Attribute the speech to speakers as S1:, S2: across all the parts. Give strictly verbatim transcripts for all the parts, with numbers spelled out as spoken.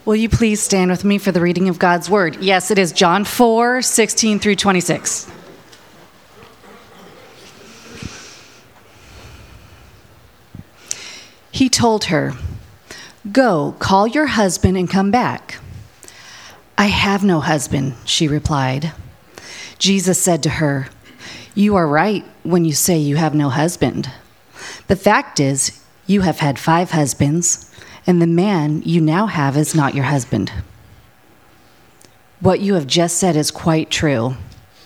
S1: Will you please stand with me for the reading of God's word? Yes, it is John four, sixteen through twenty-six. He told her, "Go, call your husband and come back." "I have no husband," she replied. Jesus said to her, "You are right when you say you have no husband. The fact is, you have had five husbands, and the man you now have is not your husband. What you have just said is quite true."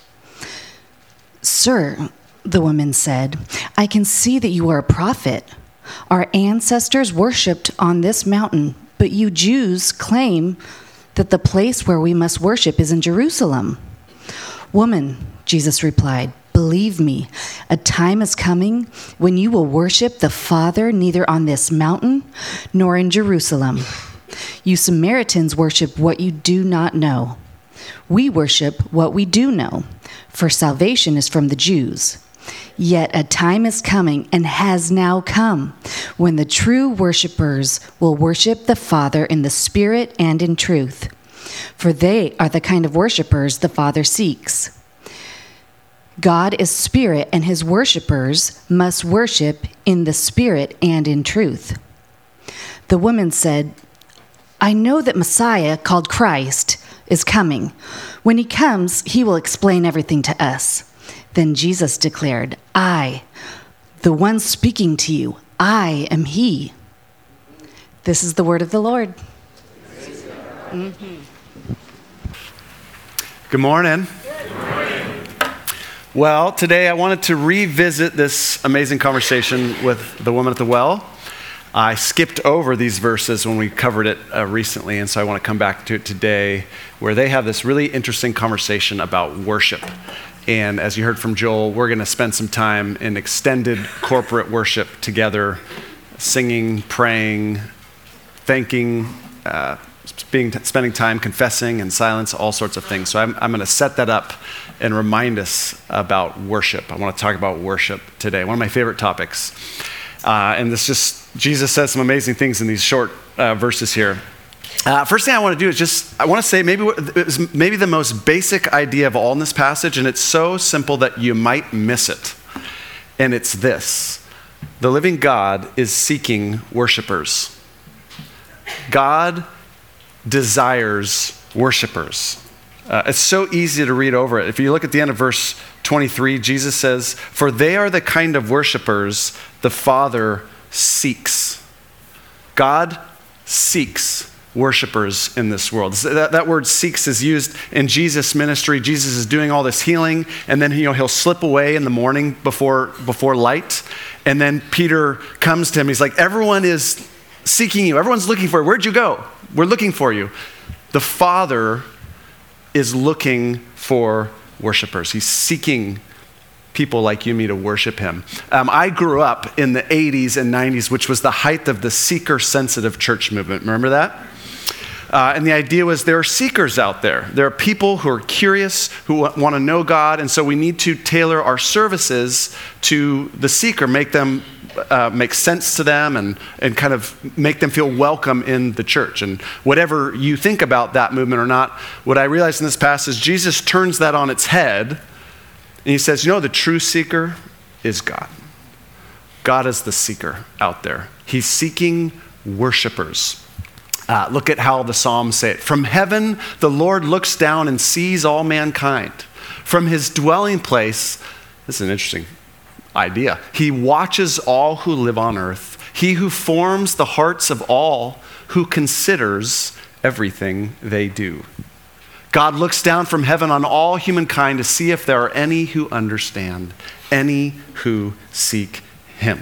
S1: "Sir," the woman said, "I can see that you are a prophet. Our ancestors worshipped on this mountain, but you Jews claim that the place where we must worship is in Jerusalem." "Woman," Jesus replied, "believe me, a time is coming when you will worship the Father neither on this mountain nor in Jerusalem. You Samaritans worship what you do not know. We worship what we do know, for salvation is from the Jews. Yet a time is coming and has now come when the true worshipers will worship the Father in the Spirit and in truth, for they are the kind of worshipers the Father seeks. God is spirit, and his worshipers must worship in the Spirit and in truth." The woman said, "I know that Messiah, called Christ, is coming. When he comes, he will explain everything to us." Then Jesus declared, "I, the one speaking to you, I am he." This is the word of the Lord. Mm-hmm.
S2: Good morning.
S3: Good morning.
S2: Well, today I wanted to revisit this amazing conversation with the woman at the well. I skipped over these verses when we covered it uh, recently, and so I want to come back to it today, where they have this really interesting conversation about worship. And as you heard from Joel, we're going to spend some time in extended corporate worship together, singing, praying, thanking, uh, being, spending time confessing in silence, all sorts of things. So I'm, I'm going to set that up and remind us about worship. I want to talk about worship today, one of my favorite topics. Uh, and this just, Jesus says some amazing things in these short uh, verses here. Uh, first thing I want to do is just, I want to say maybe it's maybe the most basic idea of all in this passage, and it's so simple that you might miss it. And it's this: the living God is seeking worshipers. God desires worshipers. Uh, it's so easy to read over it. If you look at the end of verse twenty-three, Jesus says, "For they are the kind of worshipers the Father seeks." God seeks worshipers in this world. That, that word "seeks" is used in Jesus' ministry. Jesus is doing all this healing, and then you know he'll slip away in the morning before before light, and then Peter comes to him. He's like, "Everyone is seeking you. Everyone's looking for you. Where'd you go? We're looking for you." The Father is looking for worshipers. He's seeking people like you and me to worship him. Um, I grew up in the eighties and nineties, which was the height of the seeker-sensitive church movement. Remember that? Uh, and the idea was there are seekers out there. There are people who are curious, who w- want to know God, and so we need to tailor our services to the seeker, make them uh, make sense to them, and, and kind of make them feel welcome in the church. And whatever you think about that movement or not, what I realized in this passage, Jesus turns that on its head, and he says, you know, the true seeker is God. God is the seeker out there. He's seeking worshipers. Uh, look at how the Psalms say it. From heaven, the Lord looks down and sees all mankind. From his dwelling place, this is an interesting idea. He watches all who live on earth. He who forms the hearts of all, who considers everything they do. God looks down from heaven on all humankind to see if there are any who understand, any who seek him.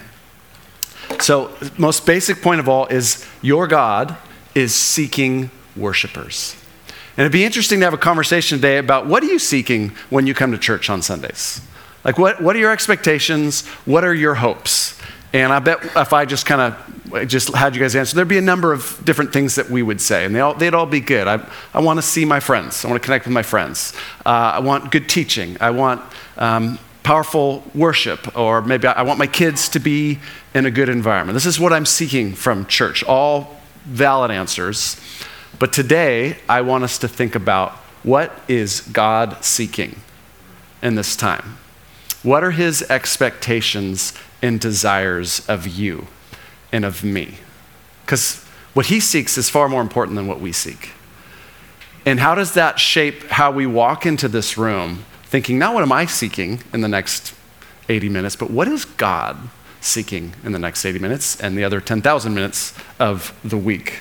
S2: So, most basic point of all is your God is seeking worshipers. And it'd be interesting to have a conversation today about what are you seeking when you come to church on Sundays? Like what, what are your expectations? What are your hopes? And I bet if I just kind of just had you guys answer, there'd be a number of different things that we would say, and they all, they'd all be good. I, I want to see my friends. I want to connect with my friends. Uh, I want good teaching. I want um, powerful worship, or maybe I, I want my kids to be in a good environment. This is what I'm seeking from church, all valid answers. But today, I want us to think about what is God seeking in this time? What are his expectations and desires of you and of me? Because what he seeks is far more important than what we seek. And how does that shape how we walk into this room thinking, not what am I seeking in the next eighty minutes, but what is God seeking in the next eighty minutes and the other ten thousand minutes of the week?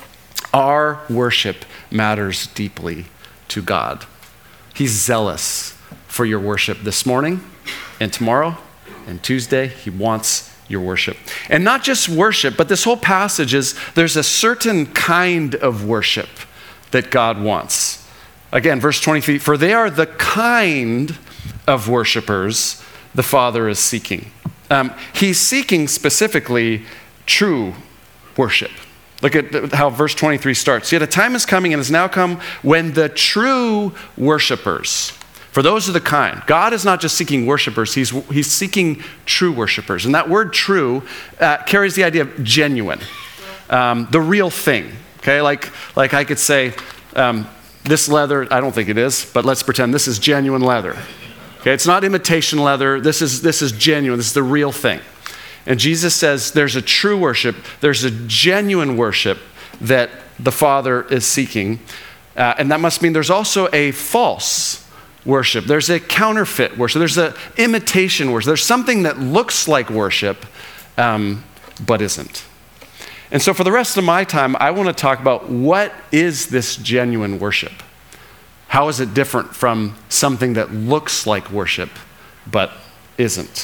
S2: Our worship matters deeply to God. He's zealous for your worship this morning and tomorrow and Tuesday. He wants your worship. And not just worship, but this whole passage is there's a certain kind of worship that God wants. Again, verse twenty-three, for they are the kind of worshipers the Father is seeking. Um, he's seeking specifically true worship. Look at how verse twenty-three starts. Yet a time is coming and has now come when the true worshipers, for those are the kind. God is not just seeking worshipers, he's, he's seeking true worshipers. And that word true uh, carries the idea of genuine, um, the real thing. Okay, like, like I could say, um, this leather, I don't think it is, but let's pretend this is genuine leather. Okay, it's not imitation leather. This is, this is genuine. This is the real thing. And Jesus says there's a true worship, there's a genuine worship that the Father is seeking. Uh, and that must mean there's also a false worship. There's a counterfeit worship. There's an imitation worship. There's something that looks like worship, um, but isn't. And so for the rest of my time, I want to talk about what is this genuine worship? How is it different from something that looks like worship, but isn't?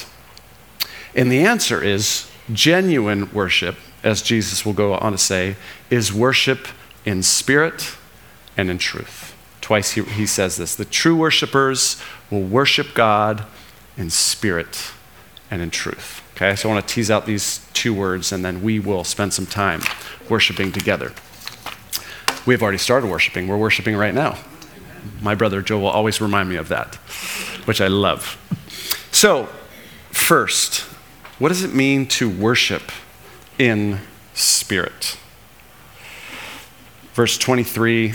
S2: And the answer is genuine worship, as Jesus will go on to say, is worship in spirit and in truth. Twice he, he says this. The true worshipers will worship God in spirit and in truth. Okay, so I want to tease out these two words and then we will spend some time worshiping together. We've already started worshiping. We're worshiping right now. My brother Joe will always remind me of that, which I love. So, first, what does it mean to worship in spirit? Verse twenty-three,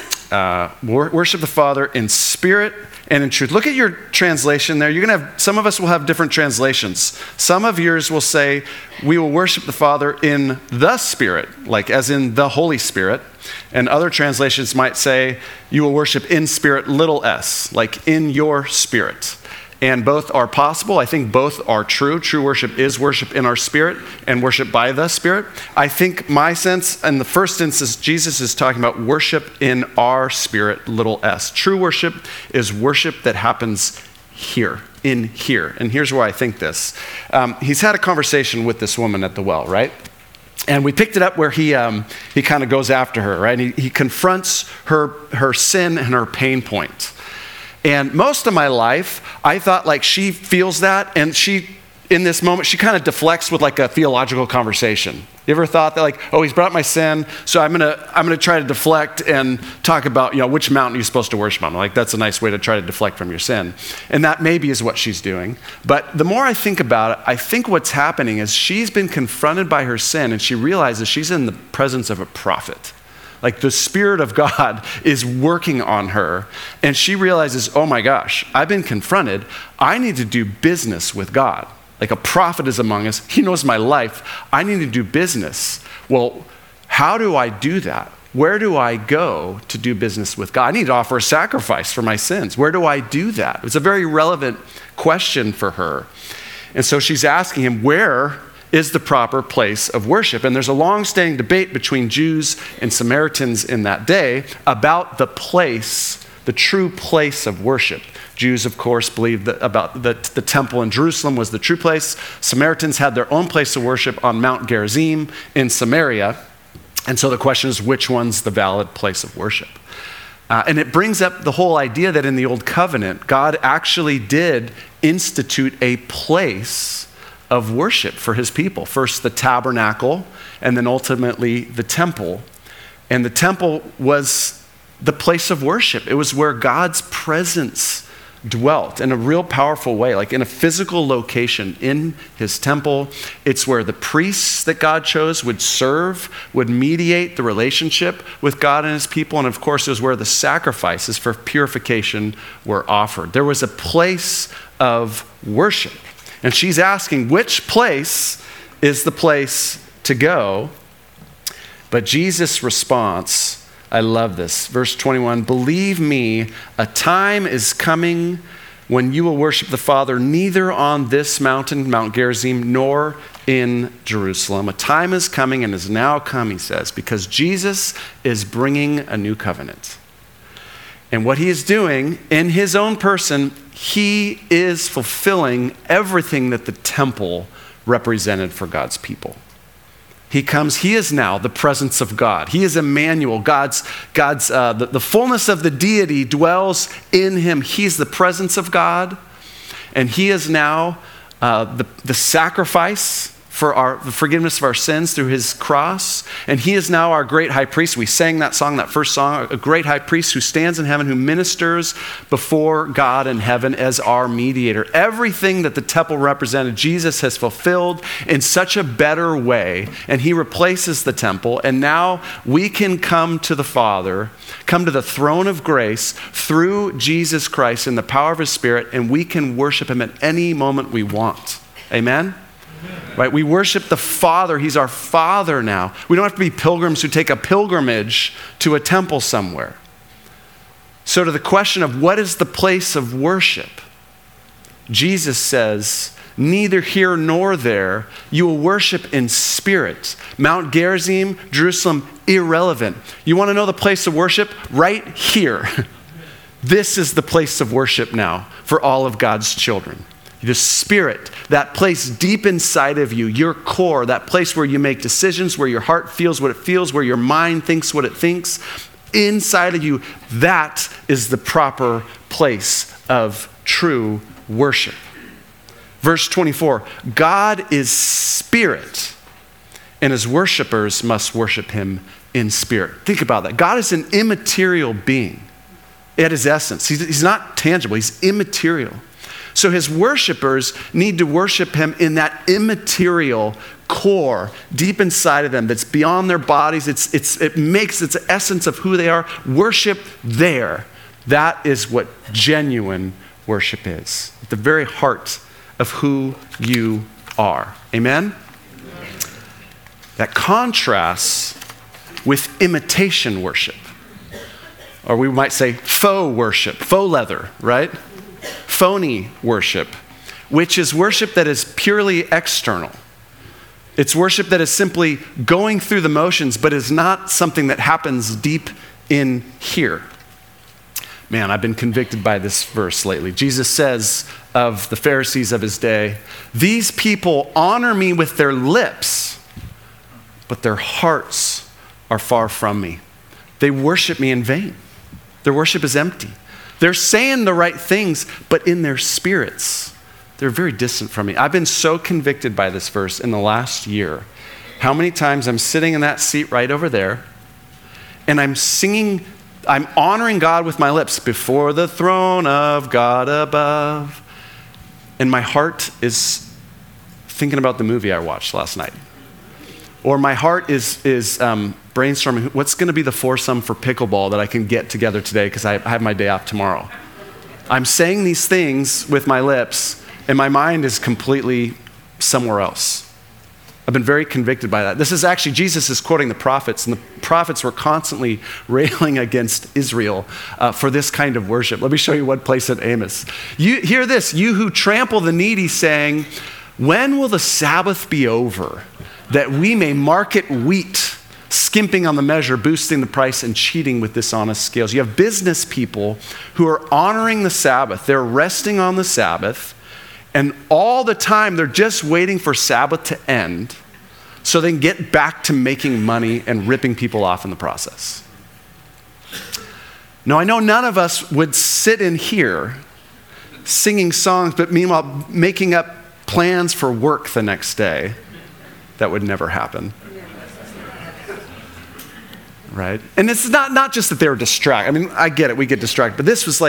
S2: uh, worship the Father in spirit and in truth. Look at your translation there. You're going to have, some of us will have different translations. Some of yours will say, we will worship the Father in the Spirit, like as in the Holy Spirit. And other translations might say, you will worship in spirit, little s, like in your spirit. And both are possible. I think both are true. True worship is worship in our spirit and worship by the Spirit. I think my sense, in the first instance, Jesus is talking about worship in our spirit, little s. True worship is worship that happens here, in here. And here's where I think this. Um, he's had a conversation with this woman at the well, right? And we picked it up where he um, he kind of goes after her, right? And he, he confronts her her sin and her pain point. And most of my life, I thought like she feels that, and she, in this moment, she kind of deflects with like a theological conversation. You ever thought that like, oh, he's brought up my sin, so I'm gonna I'm gonna try to deflect and talk about, you know, which mountain you're supposed to worship on. Like that's a nice way to try to deflect from your sin. And that maybe is what she's doing. But the more I think about it, I think what's happening is she's been confronted by her sin, and she realizes she's in the presence of a prophet. Like the Spirit of God is working on her, and she realizes, oh my gosh, I've been confronted. I need to do business with God. Like a prophet is among us. He knows my life. I need to do business. Well, how do I do that? Where do I go to do business with God? I need to offer a sacrifice for my sins. Where do I do that? It's a very relevant question for her. And so she's asking him, where is the proper place of worship? And there's a long-standing debate between Jews and Samaritans in that day about the place, the true place of worship. Jews, of course, believed that about the, the temple in Jerusalem was the true place. Samaritans had their own place of worship on Mount Gerizim in Samaria. And so the question is, which one's the valid place of worship? Uh, and it brings up the whole idea that in the Old Covenant, God actually did institute a place of worship for his people. First the tabernacle, and then ultimately the temple. And the temple was the place of worship. It was where God's presence dwelt in a real powerful way, like in a physical location in his temple. It's where the priests that God chose would serve, would mediate the relationship with God and his people. And of course, it was where the sacrifices for purification were offered. There was a place of worship. And she's asking, which place is the place to go? But Jesus' response, I love this. Verse twenty-one, believe me, a time is coming when you will worship the Father neither on this mountain, Mount Gerizim, nor in Jerusalem. A time is coming and is now come, he says, because Jesus is bringing a new covenant. And what he is doing in his own person, he is fulfilling everything that the temple represented for God's people. He comes, he is now the presence of God. He is Emmanuel. God's, God's uh, the, the fullness of the deity dwells in him. He's the presence of God. And he is now uh, the, the sacrifice for our the forgiveness of our sins through his cross. And he is now our great high priest. We sang that song, that first song, a great high priest who stands in heaven, who ministers before God in heaven as our mediator. Everything that the temple represented, Jesus has fulfilled in such a better way. And he replaces the temple. And now we can come to the Father, come to the throne of grace through Jesus Christ in the power of his Spirit, and we can worship him at any moment we want. Amen? Right? We worship the Father. He's our Father now. We don't have to be pilgrims who take a pilgrimage to a temple somewhere. So to the question of what is the place of worship, Jesus says, neither here nor there. You will worship in spirit. Mount Gerizim, Jerusalem, irrelevant. You want to know the place of worship? Right here. This is the place of worship now for all of God's children. The Spirit, that place deep inside of you, your core, that place where you make decisions, where your heart feels what it feels, where your mind thinks what it thinks, inside of you, that is the proper place of true worship. Verse twenty-four, God is spirit, and his worshipers must worship him in spirit. Think about that. God is an immaterial being at his essence. He's, he's not tangible, he's immaterial. So his worshipers need to worship him in that immaterial core deep inside of them that's beyond their bodies. It's, it's, it makes its essence of who they are. Worship there. That is what genuine worship is. At the very heart of who you are. Amen? Amen. That contrasts with imitation worship. Or we might say faux worship, faux leather, right? Phony worship, which is worship that is purely external. It's worship that is simply going through the motions, but is not something that happens deep in here. Man, I've been convicted by this verse lately. Jesus says of the Pharisees of his day, these people honor me with their lips, but their hearts are far from me. They worship me in vain. Their worship is empty. They're saying the right things, but in their spirits, they're very distant from me. I've been so convicted by this verse in the last year. How many times I'm sitting in that seat right over there, and I'm singing, I'm honoring God with my lips before the throne of God above. And my heart is thinking about the movie I watched last night. Or my heart is is um, brainstorming, what's going to be the foursome for pickleball that I can get together today because I, I have my day off tomorrow. I'm saying these things with my lips, and my mind is completely somewhere else. I've been very convicted by that. This is actually, Jesus is quoting the prophets, and the prophets were constantly railing against Israel uh, for this kind of worship. Let me show you one place in Amos. You hear this, you who trample the needy, saying, when will the Sabbath be over, that we may market wheat, skimping on the measure, boosting the price, and cheating with dishonest scales? You have business people who are honoring the Sabbath. They're resting on the Sabbath, and all the time they're just waiting for Sabbath to end so they can get back to making money and ripping people off in the process. Now, I know none of us would sit in here singing songs, but meanwhile making up plans for work the next day. That would never happen. Right? And it's not, not just that they were distracted. I mean, I get it, we get distracted. But this was like,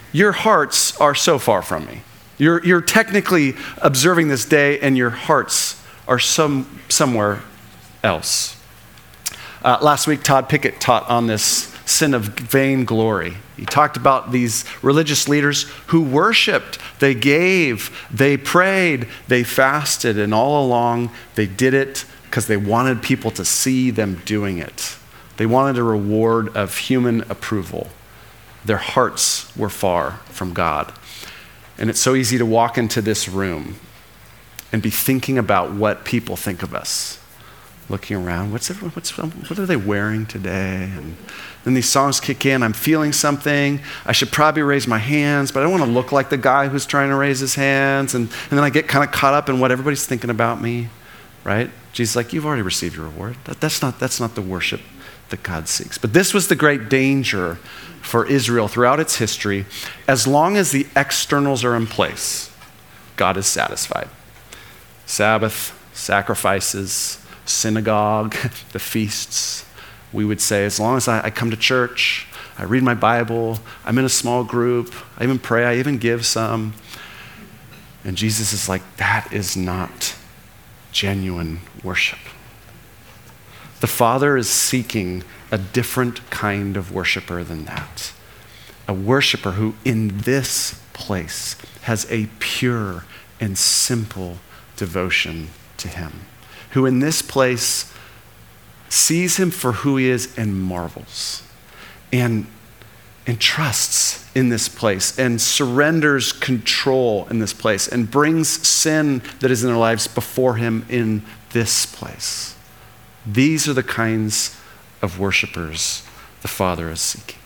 S2: your hearts are so far from me. You're, you're technically observing this day and your hearts are some, somewhere else. Uh, last week, Todd Pickett taught on this sin of vainglory. He talked about these religious leaders who worshiped, they gave, they prayed, they fasted, and all along they did it because they wanted people to see them doing it. They wanted a reward of human approval. Their hearts were far from God. And it's so easy to walk into this room and be thinking about what people think of us. Looking around, what's everyone, what's, what are they wearing today? And then these songs kick in, I'm feeling something. I should probably raise my hands, but I don't want to look like the guy who's trying to raise his hands. And, and then I get kind of caught up in what everybody's thinking about me, right? Jesus is like, you've already received your reward. That, that's not, that's not the worship that God seeks. But this was the great danger for Israel throughout its history. As long as the externals are in place, God is satisfied. Sabbath, sacrifices, synagogue, the feasts. We would say, as long as I, I come to church, I read my Bible, I'm in a small group, I even pray, I even give some. And Jesus is like, that is not genuine worship. The Father is seeking a different kind of worshiper than that. A worshiper who in this place has a pure and simple devotion to him. Who in this place sees him for who he is and marvels. And, and trusts in this place and surrenders control in this place and brings sin that is in their lives before him in this place. These are the kinds of worshipers the Father is seeking.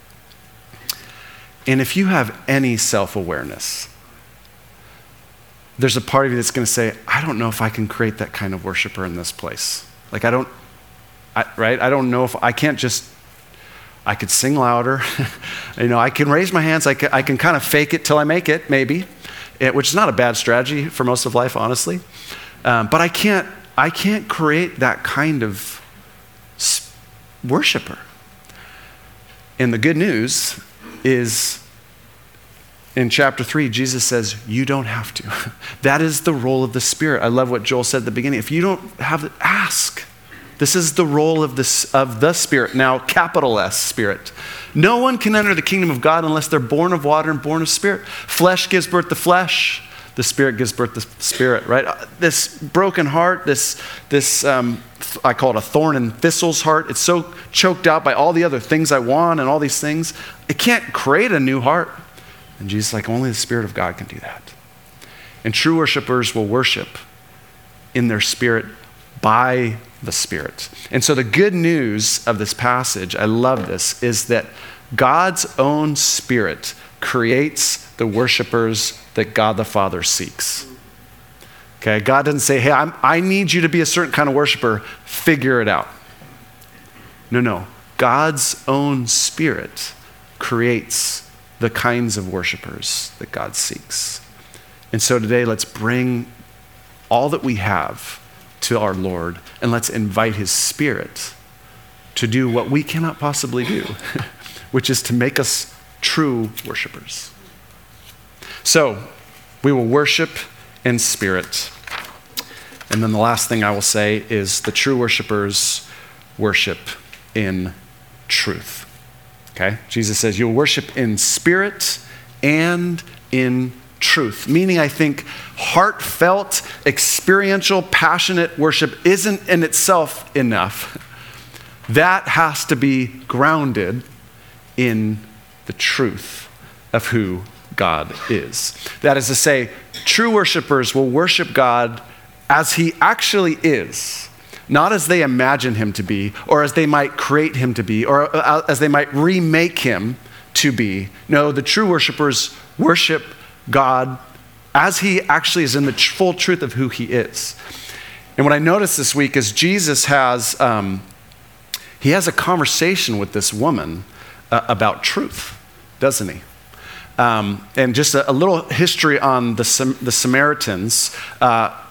S2: And if you have any self-awareness, there's a part of you that's going to say, I don't know if I can create that kind of worshiper in this place. Like I don't, I, right? I don't know if I can't just, I could sing louder. you know, I can raise my hands. I can, I can kind of fake it till I make it, maybe, it, which is not a bad strategy for most of life, honestly. Um, but I can't, I can't create that kind of worshiper. And the good news is in chapter three, Jesus says, you don't have to. That is the role of the Spirit. I love what Joel said at the beginning. If you don't have it, ask. This is the role of, this, of the Spirit. Now, capital S, Spirit. No one can enter the kingdom of God unless they're born of water and born of Spirit. Flesh gives birth to flesh. The Spirit gives birth to Spirit, right? This broken heart, this, this um, I call it a thorn and thistles heart. It's so choked out by all the other things I want and all these things. It can't create a new heart. And Jesus is like, only the Spirit of God can do that. And true worshipers will worship in their spirit by the Spirit. And so the good news of this passage, I love this, is that God's own Spirit creates the worshipers that God the Father seeks. Okay, God doesn't say, hey, I'm, I need you to be a certain kind of worshiper, figure it out. No, no. God's own Spirit creates the kinds of worshipers that God seeks. And so today, let's bring all that we have to our Lord, and let's invite his Spirit to do what we cannot possibly do, which is to make us true worshipers. So, we will worship in spirit. And then the last thing I will say is the true worshipers worship in truth. Okay? Jesus says you'll worship in spirit and in truth. Meaning, I think heartfelt, experiential, passionate worship isn't in itself enough. That has to be grounded in the truth of who God is. That is to say, true worshipers will worship God as he actually is, not as they imagine him to be, or as they might create him to be, or as they might remake him to be. No, the true worshipers worship God as he actually is in the full truth of who he is. And what I noticed this week is Jesus has, um, he has a conversation with this woman uh, about truth, doesn't he? Um, and just a, a little history on the, Sam- the Samaritans. Uh,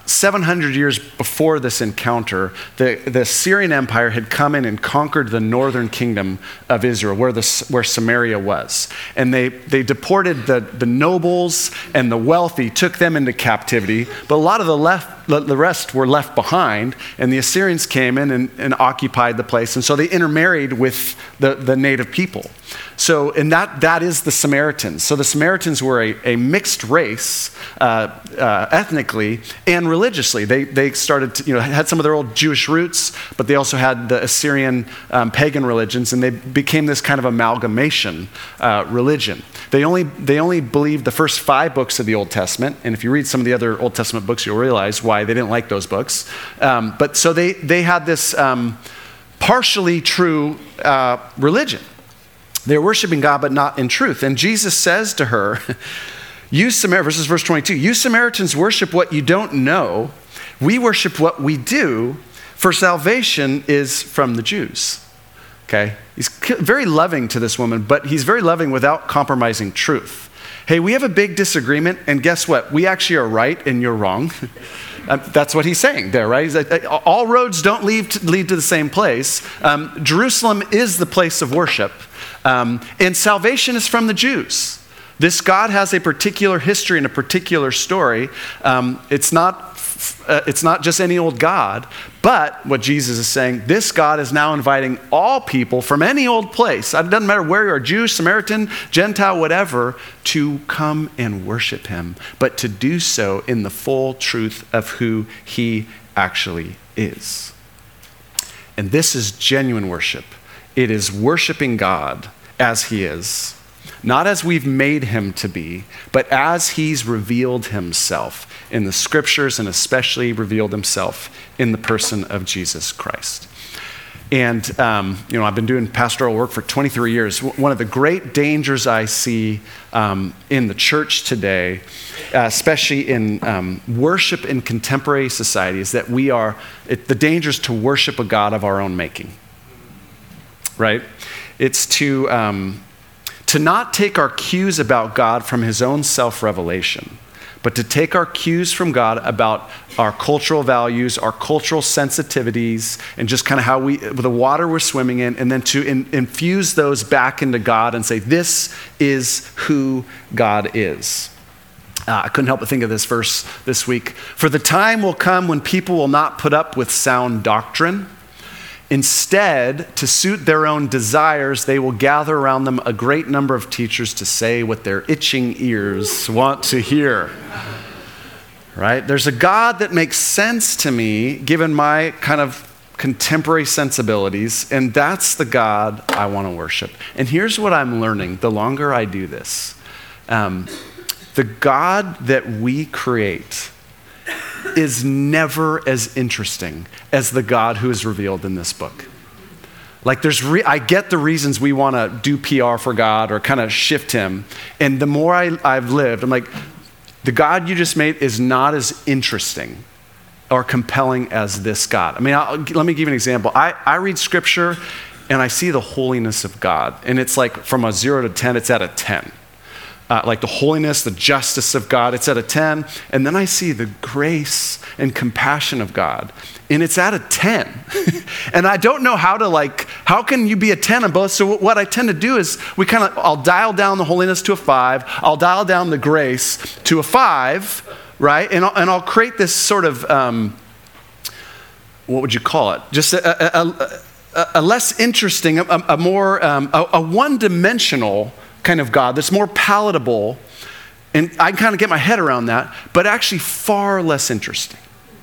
S2: seven hundred years before this encounter, the, the Syrian Empire had come in and conquered the northern kingdom of Israel, where, the, where Samaria was. And they, they deported the, the nobles and the wealthy, took them into captivity, but a lot of the, left, the rest were left behind, and the Assyrians came in and, and occupied the place. And so they intermarried with the, the native people. So, and that, that is the Samaritans. So the Samaritans were a, a mixed race, uh, uh, ethnically and religiously. They, they started to, you know, had some of their old Jewish roots, but they also had the Assyrian um, pagan religions, and they became this kind of amalgamation uh, religion. They only, they only believed the first five books of the Old Testament, and if you read some of the other Old Testament books, you'll realize why they didn't like those books. Um, but so they, they had this um, partially true uh, religion. They're worshiping God, but not in truth. And Jesus says to her, you Samaritans, this is verse twenty-two, you Samaritans worship what you don't know. We worship what we do, for salvation is from the Jews. Okay? He's very loving to this woman, but he's very loving without compromising truth. Hey, we have a big disagreement, and guess what? We actually are right and you're wrong. That's what he's saying there, right? He's like, all roads don't lead to, lead to the same place. Um, Jerusalem is the place of worship. Um, and salvation is from the Jews. This God has a particular history and a particular story. Um, it's not uh, it's not just any old God, but what Jesus is saying, this God is now inviting all people from any old place, it doesn't matter where you are, Jew, Samaritan, Gentile, whatever, to come and worship him, but to do so in the full truth of who he actually is. And this is genuine worship. It is worshiping God as he is, not as we've made him to be, but as he's revealed himself in the scriptures, and especially revealed himself in the person of Jesus Christ. And, um, you know, I've been doing pastoral work for twenty-three years. One of the great dangers I see um, in the church today, uh, especially in um, worship in contemporary society, is that we are, it, the danger is to worship a God of our own making. Right? It's to um, to not take our cues about God from his own self-revelation, but to take our cues from God about our cultural values, our cultural sensitivities, and just kind of how we, the water we're swimming in, and then to in, infuse those back into God and say, this is who God is. Uh, I couldn't help but think of this verse this week. For the time will come when people will not put up with sound doctrine. Instead, to suit their own desires, they will gather around them a great number of teachers to say what their itching ears want to hear. Right? There's a God that makes sense to me, given my kind of contemporary sensibilities, and that's the God I want to worship. And here's what I'm learning the longer I do this. Um, the God that we create is never as interesting as the God who is revealed in this book. Like there's, re- I get the reasons we want to do P R for God or kind of shift him. And the more I, I've lived, I'm like, the God you just made is not as interesting or compelling as this God. I mean, I'll, let me give you an example. I, I read scripture and I see the holiness of God. And it's like from a zero to ten, it's at a ten. Uh, like the holiness, the justice of God, it's at a ten. And then I see the grace and compassion of God, and it's at a ten. And I don't know how to like, how can you be a ten on both? So what I tend to do is we kind of, I'll dial down the holiness to a five. I'll dial down the grace to a five, right? And I'll, and I'll create this sort of, um, what would you call it? Just a, a, a, a less interesting, a, a more, um, a, a one-dimensional kind of God that's more palatable, and I can kind of get my head around that, but actually far less interesting.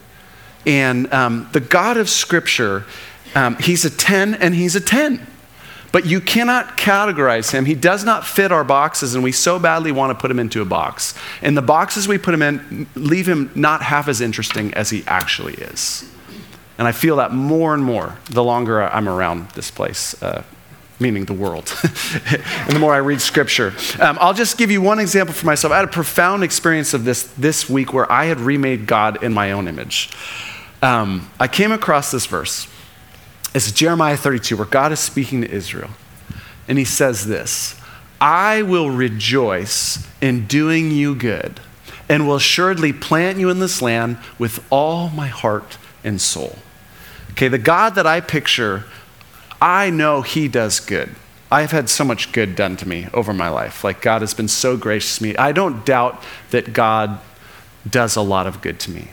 S2: And um, the God of Scripture, um, he's a ten and he's a ten, but you cannot categorize him. He does not fit our boxes, and we so badly want to put him into a box. And the boxes we put him in leave him not half as interesting as he actually is. And I feel that more and more the longer I'm around this place. Uh, meaning the world, and the more I read scripture. Um, I'll just give you one example for myself. I had a profound experience of this this week where I had remade God in my own image. Um, I came across this verse. It's Jeremiah thirty-two, where God is speaking to Israel. And he says this, I will rejoice in doing you good and will assuredly plant you in this land with all my heart and soul. Okay, the God that I picture, I know he does good. I've had so much good done to me over my life. Like, God has been so gracious to me. I don't doubt that God does a lot of good to me.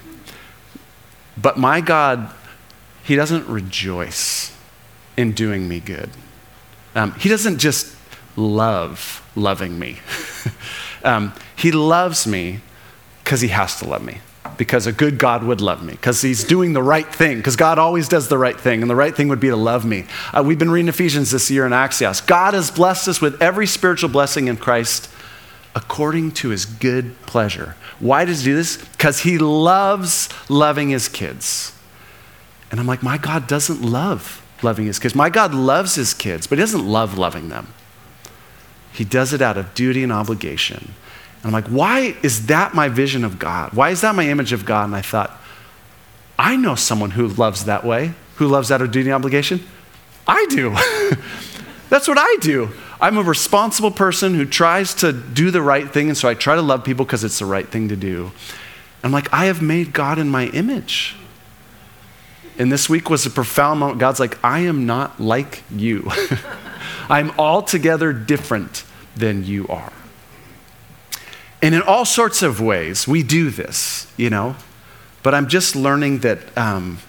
S2: But my God, he doesn't rejoice in doing me good. Um, he doesn't just love loving me. um, he loves me because he has to love me, because a good God would love me, because he's doing the right thing, because God always does the right thing, and the right thing would be to love me. Uh, we've been reading Ephesians this year in Axios. God has blessed us with every spiritual blessing in Christ according to his good pleasure. Why does he do this? Because he loves loving his kids. And I'm like, my God doesn't love loving his kids. My God loves his kids, but he doesn't love loving them. He does it out of duty and obligation. And I'm like, why is that my vision of God? Why is that my image of God? And I thought, I know someone who loves that way, who loves out of duty and obligation. I do. That's what I do. I'm a responsible person who tries to do the right thing, and so I try to love people because it's the right thing to do. I'm like, I have made God in my image. And this week was a profound moment. God's like, I am not like you. I'm altogether different than you are. And in all sorts of ways, we do this, you know. But I'm just learning that um,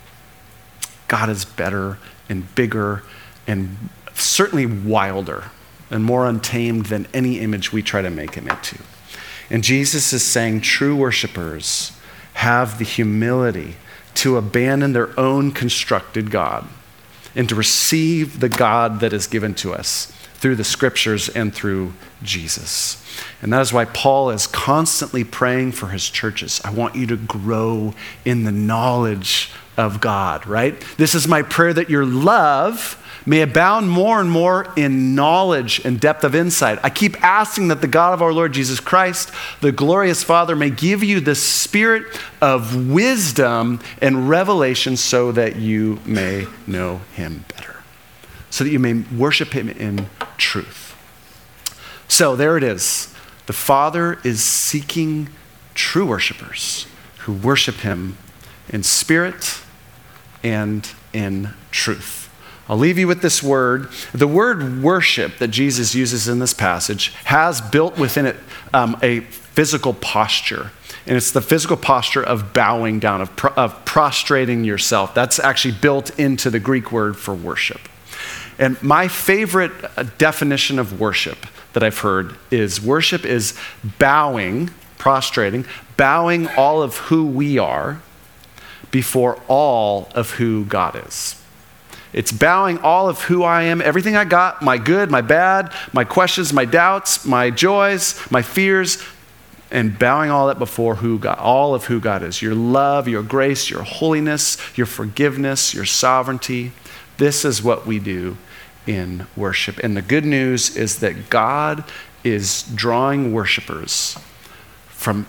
S2: God is better and bigger and certainly wilder and more untamed than any image we try to make him into. And Jesus is saying true worshipers have the humility to abandon their own constructed God and to receive the God that is given to us through the scriptures and through Jesus. And that is why Paul is constantly praying for his churches. I want you to grow in the knowledge of God, right? This is my prayer, that your love may abound more and more in knowledge and depth of insight. I keep asking that the God of our Lord Jesus Christ, the glorious Father, may give you the spirit of wisdom and revelation so that you may know him better, so that you may worship him in truth. So there it is. The Father is seeking true worshipers who worship him in spirit and in truth. I'll leave you with this word. The word worship that Jesus uses in this passage has built within it um, a physical posture. And it's the physical posture of bowing down, of, pro- of prostrating yourself. That's actually built into the Greek word for worship. And my favorite definition of worship that I've heard is worship is bowing, prostrating, bowing all of who we are before all of who God is. It's bowing all of who I am, everything I got, my good, my bad, my questions, my doubts, my joys, my fears, and bowing all that before who God, all of who God is. Your love, your grace, your holiness, your forgiveness, your sovereignty. This is what we do in worship. And the good news is that God is drawing worshipers from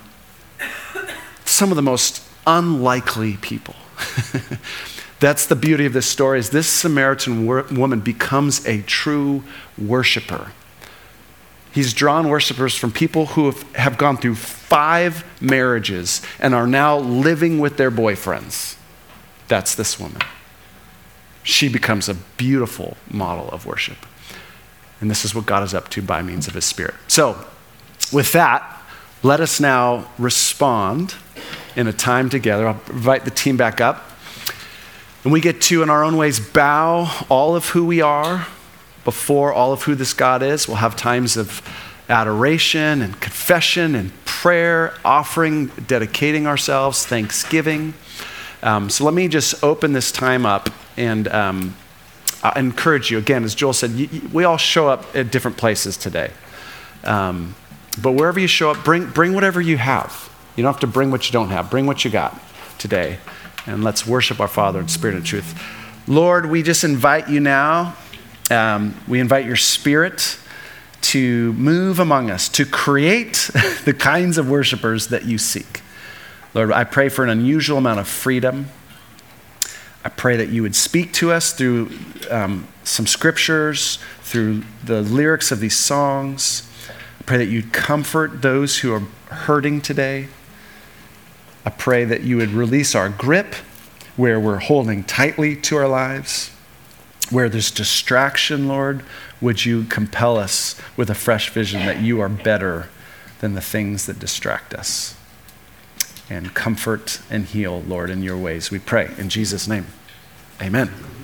S2: some of the most unlikely people. That's the beauty of this story, is this Samaritan wor- woman becomes a true worshiper. He's drawn worshipers from people who have, have gone through five marriages and are now living with their boyfriends. That's this woman. She becomes a beautiful model of worship. And this is what God is up to by means of his Spirit. So, with that, let us now respond in a time together. I'll invite the team back up. And we get to, in our own ways, bow all of who we are before all of who this God is. We'll have times of adoration and confession and prayer, offering, dedicating ourselves, thanksgiving. Um, so let me just open this time up and um, I encourage you, again, as Joel said, you, you, we all show up at different places today. Um, but wherever you show up, bring, bring whatever you have. You don't have to bring what you don't have. Bring what you got today. And let's worship our Father in spirit and truth. Lord, we just invite you now. Um, we invite your Spirit to move among us, to create the kinds of worshipers that you seek. Lord, I pray for an unusual amount of freedom. I pray that you would speak to us through um, some scriptures, through the lyrics of these songs. I pray that you'd comfort those who are hurting today. I pray that you would release our grip where we're holding tightly to our lives. Where there's distraction, Lord, would you compel us with a fresh vision that you are better than the things that distract us. And comfort and heal, Lord, in your ways. We pray in Jesus' name. Amen.